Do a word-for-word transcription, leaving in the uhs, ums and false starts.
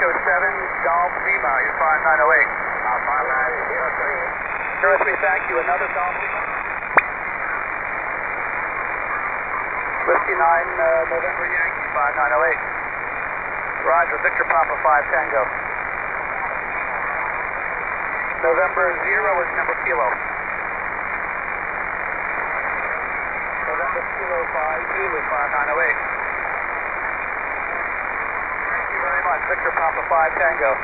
Echo seven, Golf Lima, you're five nine oh eight. Uh, five nine zero three. Sure, we thank you. Another Golf Lima. Whiskey nine, uh, November Yankee, five nine oh eight. Roger, Victor Papa five Tango. November zero is number kilo. November kilo five Zulu, five nine oh eight. Thank you very much, Victor Papa five Tango.